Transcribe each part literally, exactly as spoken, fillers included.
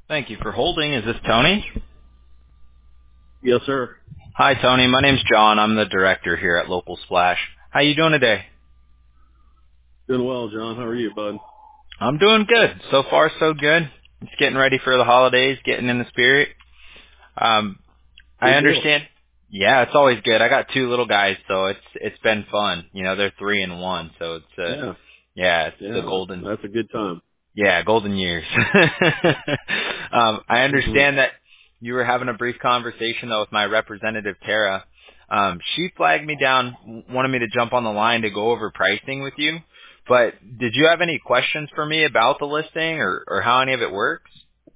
Thank you for holding. Is this Tony? Yes, sir. Hi, Tony. My name's John. I'm the director here at Local Splash. How you doing today? Doing well, John. How are you, bud? I'm doing good. So far, so good. Just getting ready for the holidays, getting in the spirit. Um, I Good deal. understand. Yeah, it's always good. I got two little guys, so it's it's been fun. You know, they're three and one, so it's uh Yeah. yeah, it's the Yeah. That's, golden that's a good time. Yeah, golden years. um, I hmm understand that you were having a brief conversation though with my representative Tara. Um, she flagged me down, wanted me to jump on the line to go over pricing with you. But did you have any questions for me about the listing or, or how any of it works?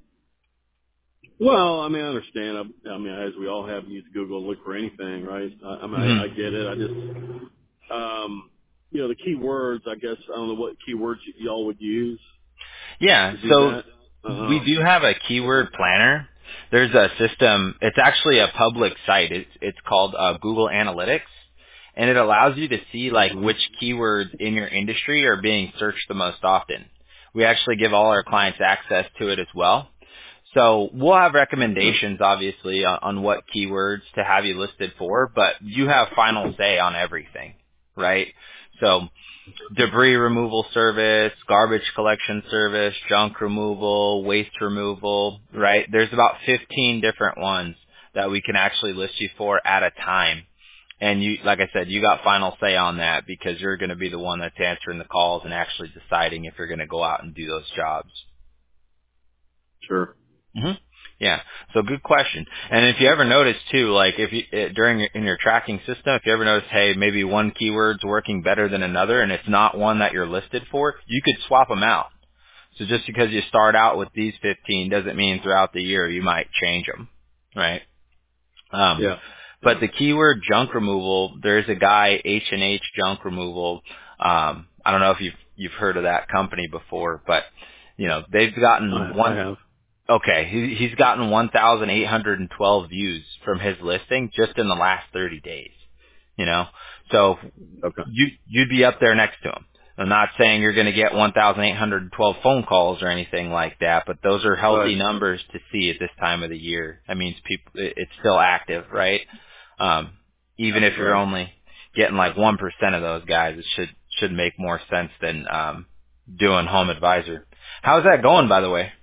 Well, I mean, I understand. I, I mean, as we all have, used Google to look for anything, right? I, I mean, hmm I, I get it. I just, um, you know, the key words, I guess, I don't know what key words y- y'all would use Yeah, to do so that. we Um, do have a keyword planner. There's a system. It's actually a public site. It's it's called uh, Google Analytics, and it allows you to see like hmm which keywords in your industry are being searched the most often. We actually give all our clients access to it as well. So we'll have Okay. recommendations, obviously, on, on what keywords to have you listed for, but you have final say on everything, right? So debris removal service, garbage collection service, junk removal, waste removal, right? There's about fifteen different ones that we can actually list you for at a time. And you, like I said, you got final say on that because you're going to be the one that's answering the calls and actually deciding if you're going to go out and do those jobs. Sure. hmm Yeah. So good question. And if you ever notice too, like if you eh, during your- in your tracking system, if you ever notice, hey, maybe one keyword's working better than another, and it's not one that you're listed for, you could swap them out. So just because you start out with these fifteen doesn't mean throughout the year you might change them, right? Um, Yeah. but Yeah. the keyword junk removal, there's a guy H and H Junk Removal. Um, I don't know if you've you've heard of that company before, but you know they've gotten I, I one. have. Okay, he, he's gotten one thousand eight hundred twelve views from his listing just in the last thirty days. You know, so Okay. you you'd be up there next to him. I'm not saying you're going to get one thousand eight hundred twelve phone calls or anything like that, but those are Right. healthy numbers to see at this time of the year. That means people it- it's still active, right? Um, even if you're Right. only getting like one percent of those guys, it should should make more sense than um, doing Home Advisor. How's that going, by the way?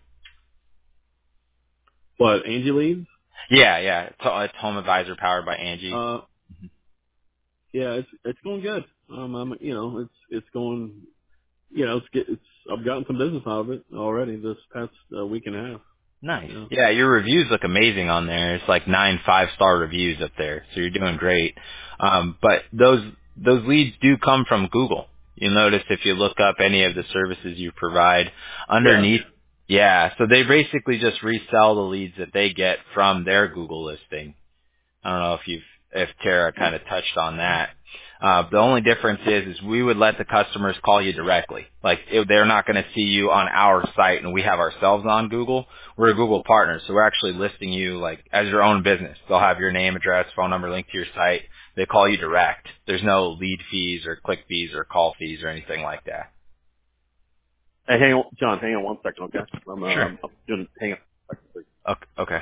But Angie leaves? Yeah, yeah. It's, it's Home Advisor powered by Angie. Uh, yeah, it's, it's going good. Um, I'm, you know, it's, it's going, you know, it's get, it's I've gotten some business out of it already this past uh, week and a half. Nice. Yeah. Yeah, your reviews look amazing on there. It's like nine five star reviews up there, so you're doing great. Um, but those those leads do come from Google. You'll notice if you look up any of the services you provide Yeah. underneath. Yeah, so they basically just resell the leads that they get from their Google listing. I don't know if you've if Tara kind of touched on that. Uh, the only difference is is we would let the customers call you directly. Like if they're not going to see you on our site, and we have ourselves on Google. We're a Google partner, so we're actually listing you like as your own business. They'll have your name, address, phone number linked to your site. They call you direct. There's no lead fees or click fees or call fees or anything like that. Hey, hang on, John. Hang on one second, okay? I'm, uh, Sure. I'm, I'm doing. Hang on. a second, please. Okay. okay.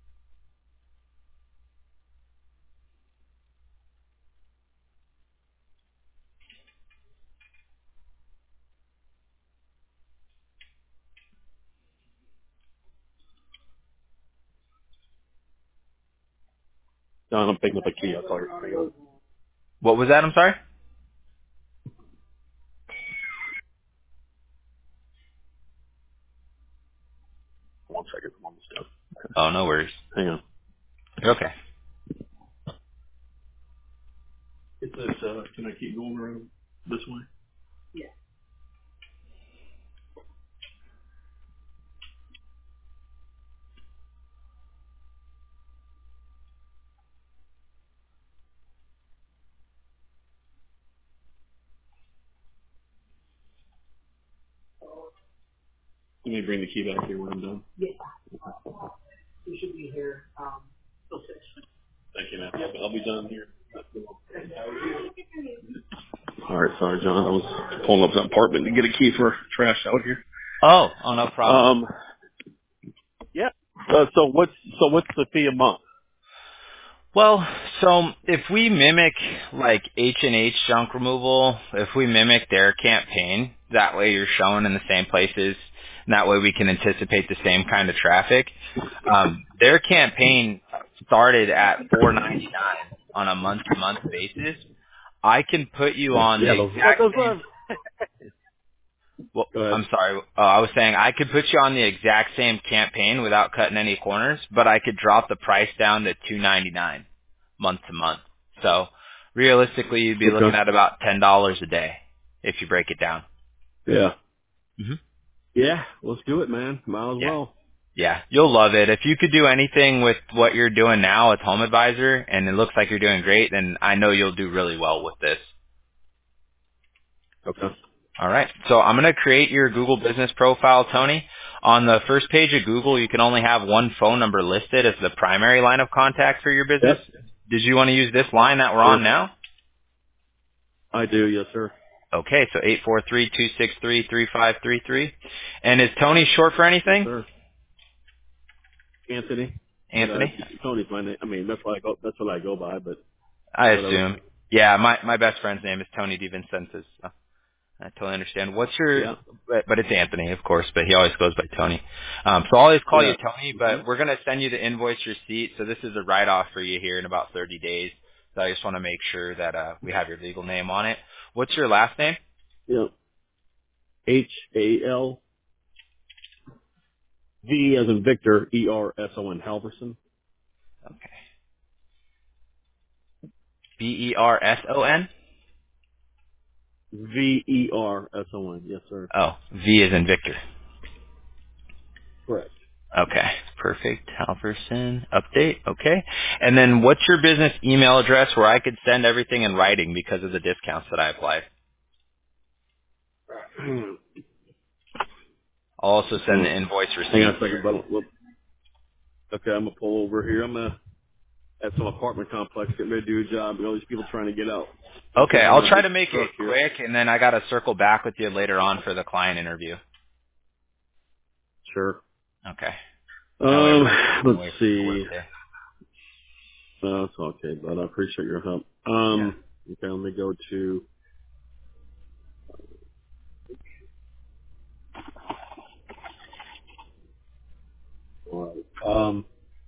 John, I'm picking up a key. I'll call you. Hang on. What was that? I'm sorry. One second. I'm almost done. Oh, no worries. Hang on. Okay. It's this. Uh, can I keep going around this way? Let me bring the key back here when I'm done. Thank you, man. I'll, I'll be done here. All right, sorry, John. I was pulling up that apartment to get a key for trash out here. Oh, oh, no problem. Um, Uh, so what's so what's the fee a month? Well, so if we mimic like H and H junk removal, if we mimic their campaign, that way you're showing in the same places, and that way we can anticipate the same kind of traffic. Um, their campaign started at four ninety-nine on a month-to-month basis. I can put you on the Yeah, those. What exact those same. are? Well, Go ahead. I'm sorry. Uh, I was saying I could put you on the exact same campaign without cutting any corners, but I could drop the price down to two ninety-nine month to month. So realistically, you'd be looking Okay. at about ten dollars a day if you break it down. Yeah. hmm Yeah. Let's do it, man. Might as Yeah. well. Yeah, you'll love it. If you could do anything with what you're doing now with Home Advisor, and it looks like you're doing great, then I know you'll do really well with this. Okay. All right. So I'm going to create your Google business profile, Tony. On the first page of Google, you can only have one phone number listed as the primary line of contact for your business. Yep. Did you want to use this line that we're on Sure. now? I do. Yes, sir. Okay, so eight four three, two six three, three five three three. And is Tony short for Yes, anything? sir. Anthony. But uh, Anthony? Tony's my name. I mean, that's what I go. That's what I go by. But I whatever. assume. Yeah, my my best friend's name is Tony DiVincentis. So I totally understand. What's your, Yeah. but, but it's Anthony, of course, but he always goes by Tony. Um, so I'll always call you Yeah. Tony, hmm but we're going to send you the invoice receipt. So this is a write-off for you here in about thirty days. So I just want to make sure that uh, we have your legal name on it. What's your last name? Yeah. H A L V as in Victor. E R S O N Halverson. Okay. B E R S O N? V E R S O N. Yes, sir. Oh, V is in Victor. Correct. Okay, perfect. Halverson, update, okay. And then what's your business email address where I could send everything in writing because of the discounts that I applied? I'll also send Hmm. the invoice Hang on receipt a second, here. but look. Okay, I'm gonna pull over here. I'm gonna at some apartment complex getting ready to do a job. And all these people trying to get out. I'm Okay, sitting in I'll my try big to make it truck here. quick, and then I got to circle back with you later on for the client interview. Sure. Okay. That way Um, we're not getting let's away from your see. workday. Uh, it's okay, but I appreciate your help. Yeah. Um, okay, let me go to. all right. Um,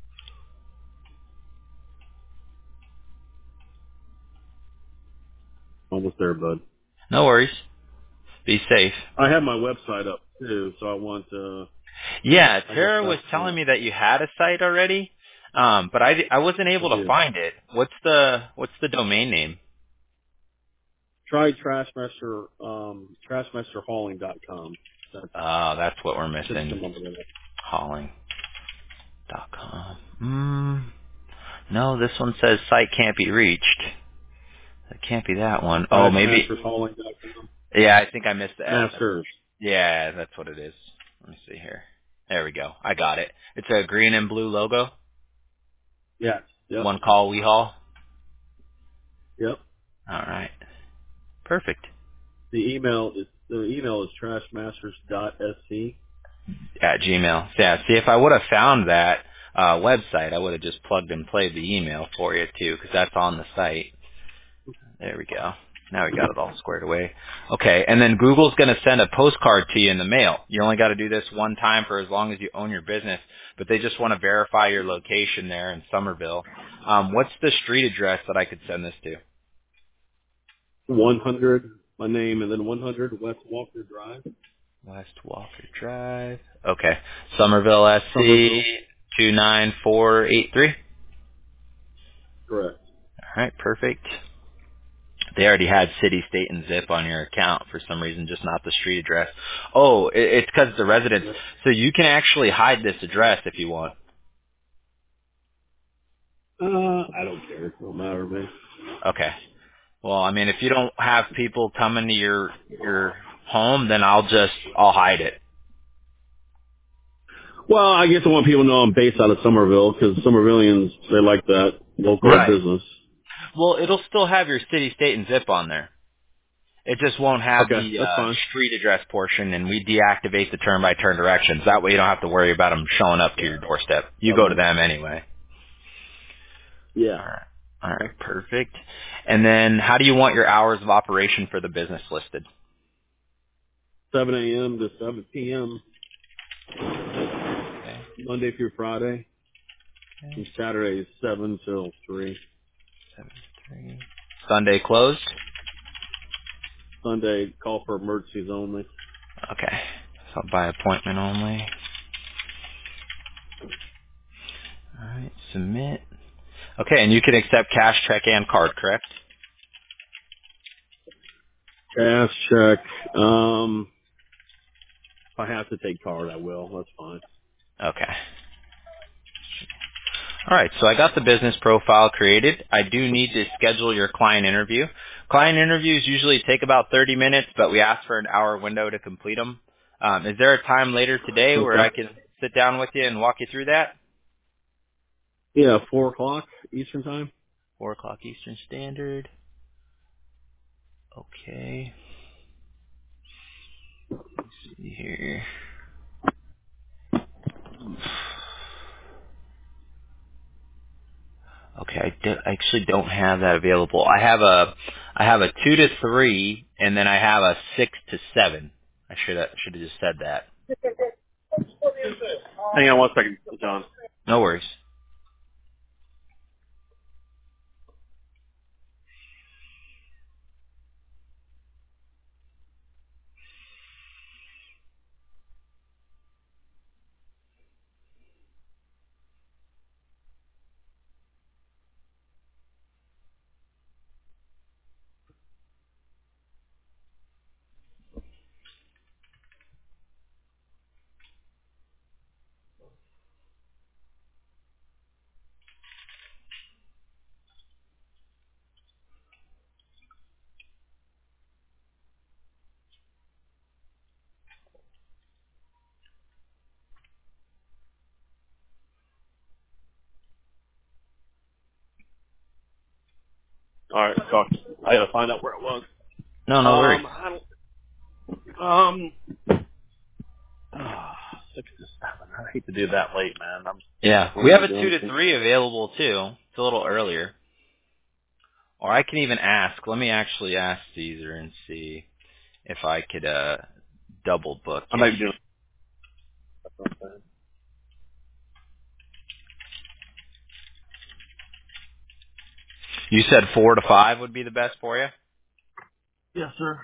almost there, bud. No worries. Be safe. I have my website up too, so I want. Uh, Yeah, I guess Tara was that's. telling Uh, me that you had a site already, um, but I, I wasn't I able to do. find it. What's the what's the domain name? Try Trashmaster. Um, Trashmaster Hauling dot com. That Oh, that's what we're should missing. come up with it. Hauling dot com. Mm, no, this one says site can't be reached. It can't be that one. Oh, maybe. Trashmasters Hauling dot com. Yeah, I think I missed the S. Masters. Yeah, that's what it is. Let me see here. There we go. I got it. It's a green and blue logo. Yes. Yep. One call we haul. Yep. All right. Perfect. The email is the email is trashmasters dot sc. At Gmail. Yeah. See, if I would have found that uh, website, I would have just plugged and played the email for you too, because that's on the site. There we go. Now we got it all squared away. Okay, and then Google's going to send a postcard to you in the mail. You only got to do this one time for as long as you own your business, but they just want to verify your location there in Somerville. Um, what's the street address that I could send this to? one hundred, my name, and then one hundred West Walker Drive. West Walker Drive. Okay, Somerville, S C Somerville. two nine four eight three. Correct. All right, perfect. They already had city, state, and zip on your account for some reason, just not the street address. Oh, it, it's because it's a residence. So you can actually hide this address if you want. Uh, I don't care. It don't matter to me. Okay. Well, I mean, if you don't have people coming to your your home, then I'll just I'll hide it. Well, I guess I want people to know I'm based out of Somerville because Somervillians, they like that local Right. business. Well, it'll still have your city, state, and zip on there. It just won't have Okay, the that's uh, fine. street address portion, and we deactivate the turn-by-turn directions. That way you don't have to worry about them showing up to your doorstep. You go to Okay. them anyway. Yeah. All right. All Okay. right, perfect. And then how do you want your hours of operation for the business listed? seven a.m. to seven p.m. Okay. Monday through Friday, and Okay. Saturday is seven till three. Seven, three. Sunday closed? Sunday, call for emergencies only. Okay. So by appointment only. All right, submit. Okay, and you can accept cash, check, and card, correct? Cash check. Um, if I have to take card, I will. That's fine. Okay. All right, so I got the business profile created. I do need to schedule your client interview. Client interviews usually take about thirty minutes, but we ask for an hour window to complete them. Um, is there a time later today where Okay. I can sit down with you and walk you through that? Yeah, four o'clock Eastern time. Four o'clock Eastern Standard. Okay. Let's see here. Okay, I do, I actually don't have that available. I have a, I have a two to three, and then I have a six to seven. I should have should have just said that. Hang on one second, John. No worries. All right, talk. I gotta find out where it was. No, no worries. Um, I don't. Um, ah, six to seven. I hate to do that late, man. I'm. Yeah, What we am have I a two doing? to three available too. It's a little earlier. Or I can even ask. Let me actually ask Caesar and see if I could uh double book I you. might be doing. You said four to five would be the best for you? Yes, sir.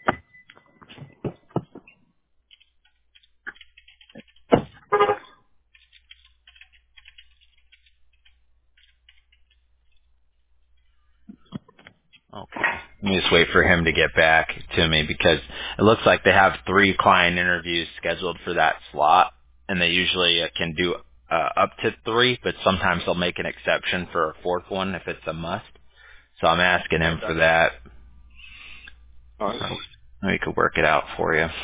Okay. Let me just wait for him to get back to me because it looks like they have three client interviews scheduled for that slot, and they usually uh, can do uh, up to three, but sometimes they'll make an exception for a fourth one if it's a must. So I'm asking him Okay. for that. All right. We could work it out for you.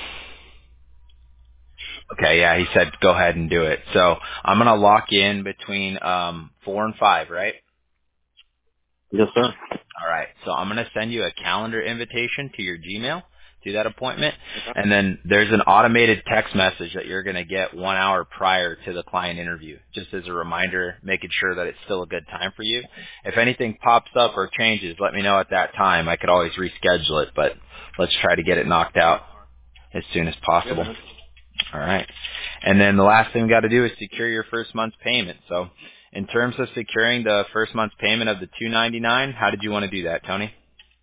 Okay, yeah, he said go ahead and do it. So I'm gonna lock you in between um four and five, right? Yes, sir. All right. So I'm going to send you a calendar invitation to your Gmail to that appointment. Okay. And then there's an automated text message that you're going to get one hour prior to the client interview, just as a reminder, making sure that it's still a good time for you. If anything pops up or changes, let me know at that time. I could always reschedule it, but let's try to get it knocked out as soon as Yeah, possible. man. All right. And then the last thing we got to do is secure your first month's payment. So in terms of securing the first month's payment of the two ninety-nine, how did you want to do that, Tony?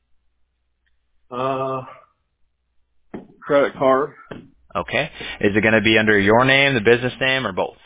Uh, credit card. Okay. Is it going to be under your name, the business name, or both?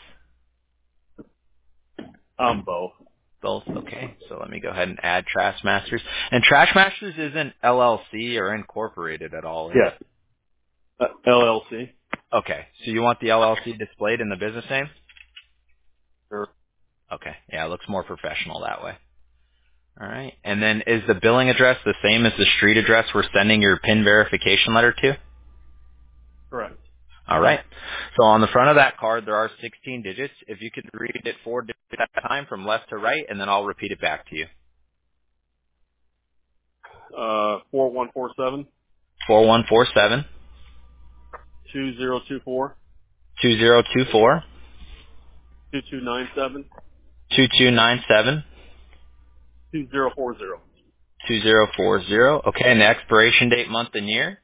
Um, both. Both. Okay. So let me go ahead and add Trash Masters. And Trash Masters isn't L L C or incorporated at all, is Yeah. it? Uh, L L C. Okay. So you want the L L C displayed in the business name? Sure. Okay. Yeah, it looks more professional that way. All right. And then is the billing address the same as the street address we're sending your PIN verification letter to? Correct. All right. So on the front of that card, there are sixteen digits. If you could read it four digits at a time from left to right, and then I'll repeat it back to you. Uh, four one four seven. four one four seven, two zero two four, two zero two four, two two nine seven, two two nine seven, two zero four zero. two zero four zero. Okay, and the expiration date, month and year?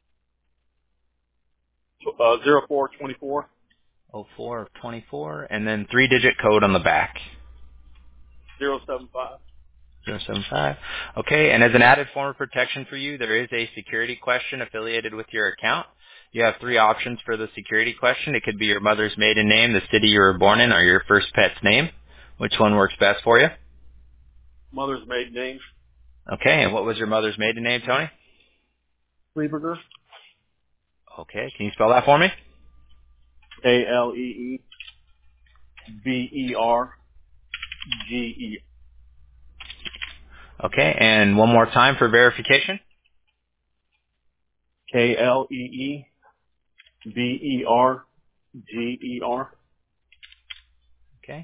Uh, zero four twenty four, oh four of twenty-four, and then three-digit code on the back. zero seven five. zero seven five. Okay, and as an added form of protection for you, there is a security question affiliated with your account. You have three options for the security question. It could be your mother's maiden name, the city you were born in, or your first pet's name. Which one works best for you? Mother's maiden name, Okay, and what was your mother's maiden name, Tony? Kleberger, Okay, can you spell that for me? A L E E B E R G E. Okay, and one more time for verification. K L E E B E R G E R. Okay.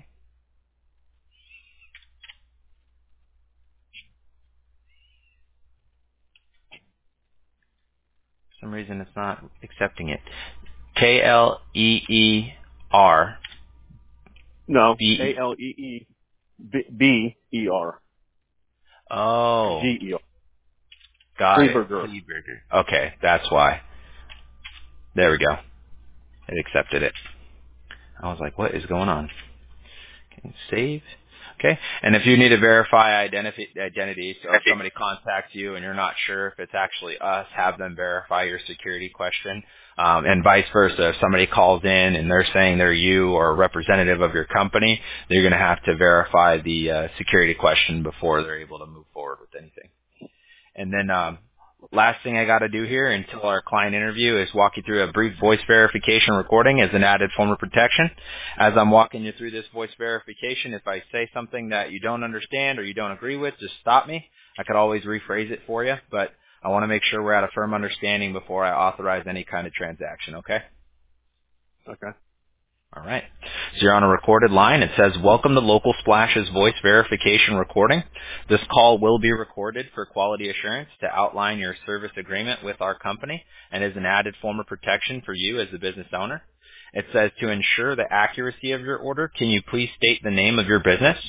For some reason it's not accepting it. K L E E R No, B. A L E E B E R Oh, G E R. got it. Kleberger. Kleberger. Okay, that's why. There we go. It accepted it. I was like, what is going on? Can you save? Okay. And if you need to verify identity, identity, so if somebody contacts you and you're not sure if it's actually us, have them verify your security question. Um, and vice versa. If somebody calls in and they're saying they're you or a representative of your company, they're going to have to verify the uh, security question before they're able to move forward with anything. And then um, last thing I got to do here until our client interview is walk you through a brief voice verification recording as an added form of protection. As I'm walking you through this voice verification, if I say something that you don't understand or you don't agree with, just stop me. I could always rephrase it for you, but I want to make sure we're at a firm understanding before I authorize any kind of transaction, okay? Okay. All right. So you're on a recorded line. It says, welcome to Local Splash's voice verification recording. This call will be recorded for quality assurance to outline your service agreement with our company and is an added form of protection for you as the business owner. It says, to ensure the accuracy of your order, can you please state the name of your business?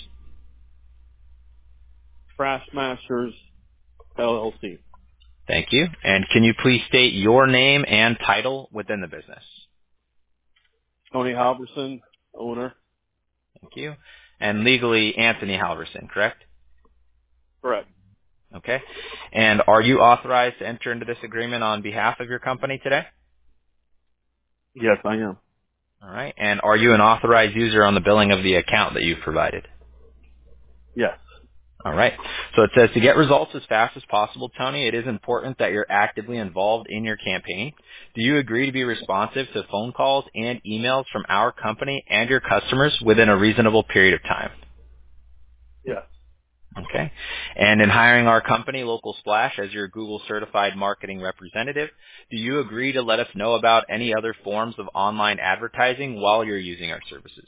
Trash Masters L L C. Thank you. And can you please state your name and title within the business? Tony Halverson, owner. Thank you. And legally, Anthony Halverson, correct? Correct. Okay. And are you authorized to enter into this agreement on behalf of your company today? Yes, I am. All right. And are you an authorized user on the billing of the account that you've provided? Yes. All right. So it says to get results as fast as possible, Tony, it is important that you're actively involved in your campaign. Do you agree to be responsive to phone calls and emails from our company and your customers within a reasonable period of time? Yes. Okay. And in hiring our company, Local Splash, as your Google certified marketing representative, do you agree to let us know about any other forms of online advertising while you're using our services?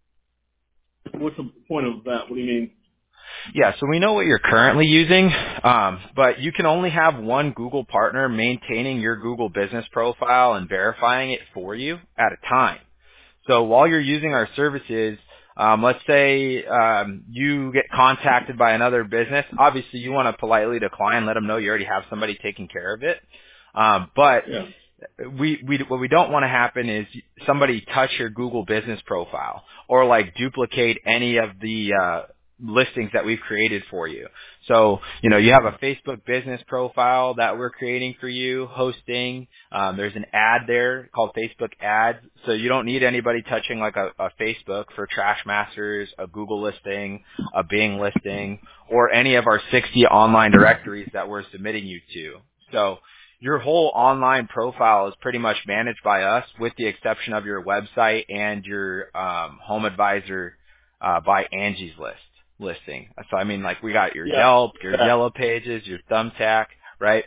What's the point of that? What do you mean? Yeah, so we know what you're currently using, um, but you can only have one Google partner maintaining your Google business profile and verifying it for you at a time. So while you're using our services, um, let's say um, you get contacted by another business. Obviously, you want to politely decline, let them know you already have somebody taking care of it. Um, but Yeah. we, we what we don't want to happen is somebody touch your Google business profile or like duplicate any of the uh, listings that we've created for you. So, you know, you have a Facebook business profile that we're creating for you, hosting. Um, there's an ad there called Facebook Ads. So you don't need anybody touching like a, a Facebook for Trash Masters, a Google listing, a Bing listing, or any of our sixty online directories that we're submitting you to. So your whole online profile is pretty much managed by us with the exception of your website and your um, Home Advisor uh, by Angie's List listing. So I mean, like we got your Yeah. Yelp, your Yeah. Yellow Pages, your Thumbtack, right?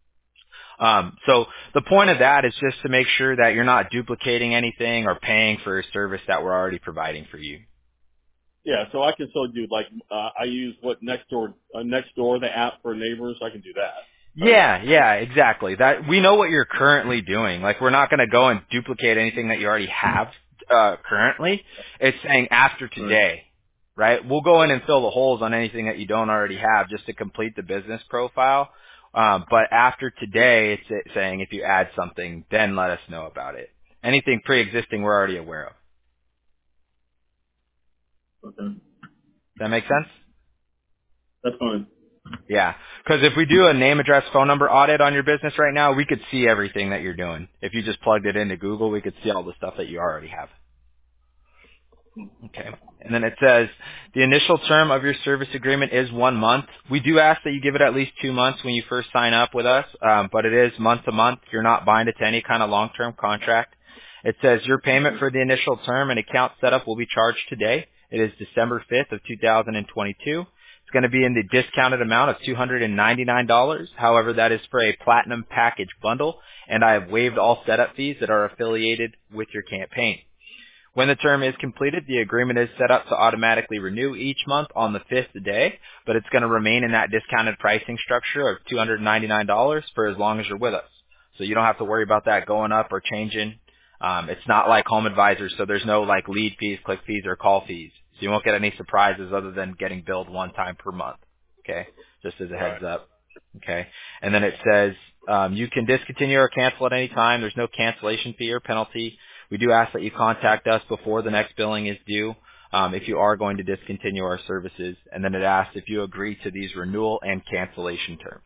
Um, so the point of that is just to make sure that you're not duplicating anything or paying for a service that we're already providing for you. Yeah. So I can still do like uh, I use what Nextdoor, uh, Nextdoor, the app for neighbors. I can do that. Yeah, yeah, exactly. That we know what you're currently doing. Like we're not going to go and duplicate anything that you already have uh, currently. It's saying after today, right? We'll go in and fill the holes on anything that you don't already have just to complete the business profile. Um, but after today, it's it saying if you add something, then let us know about it. Anything pre-existing, we're already aware of. Okay. Does that make sense? That's fine. Yeah, because if we do a name, address, phone number audit on your business right now, we could see everything that you're doing. If you just plugged it into Google, we could see all the stuff that you already have. Okay. And then it says the initial term of your service agreement is one month. We do ask that you give it at least two months when you first sign up with us, um, but it is month to month. You're not binded to any kind of long-term contract. It says your payment for the initial term and account setup will be charged today. It is December fifth of two thousand twenty-two. It's going to be in the discounted amount of two hundred ninety-nine dollars. However, that is for a platinum package bundle, and I have waived all setup fees that are affiliated with your campaign. When the term is completed, the agreement is set up to automatically renew each month on the fifth day, but it's going to remain in that discounted pricing structure of two hundred ninety-nine dollars for as long as you're with us. So you don't have to worry about that going up or changing. Um, it's not like Home Advisor, so there's no like lead fees, click fees, or call fees. So you won't get any surprises other than getting billed one time per month. Okay, just as a heads up. Okay, and then it says um, you can discontinue or cancel at any time. There's no cancellation fee or penalty. We do ask that you contact us before the next billing is due um, if you are going to discontinue our services. And then it asks if you agree to these renewal and cancellation terms.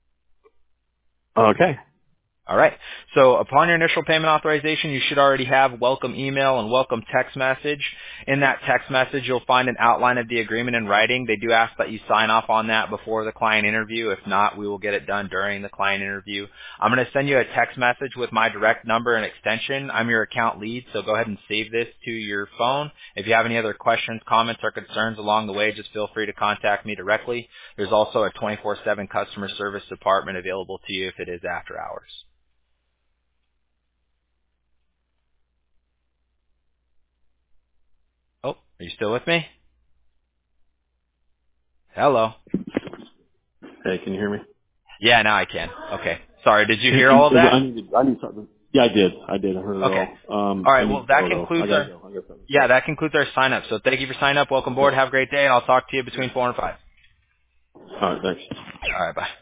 Okay. All right. So upon your initial payment authorization, you should already have welcome email and welcome text message. In that text message, you'll find an outline of the agreement in writing. They do ask that you sign off on that before the client interview. If not, we will get it done during the client interview. I'm going to send you a text message with my direct number and extension. I'm your account lead, so go ahead and save this to your phone. If you have any other questions, comments, or concerns along the way, just feel free to contact me directly. There's also a twenty-four seven customer service department available to you if it is after hours. Oh, are you still with me? Hello. Hey, can you hear me? Yeah, now I can. Okay. Sorry, did you hear all of that? I need, to, I need something. Yeah, I did. I did. I heard it Okay. all. Um, All I right, well, need to that go, though. I concludes gotta our, go. I got something. yeah, that concludes our sign up. So thank you for signing up. Welcome Yeah. aboard. Have a great day, and I'll talk to you between four and five. All right, thanks. All right, bye.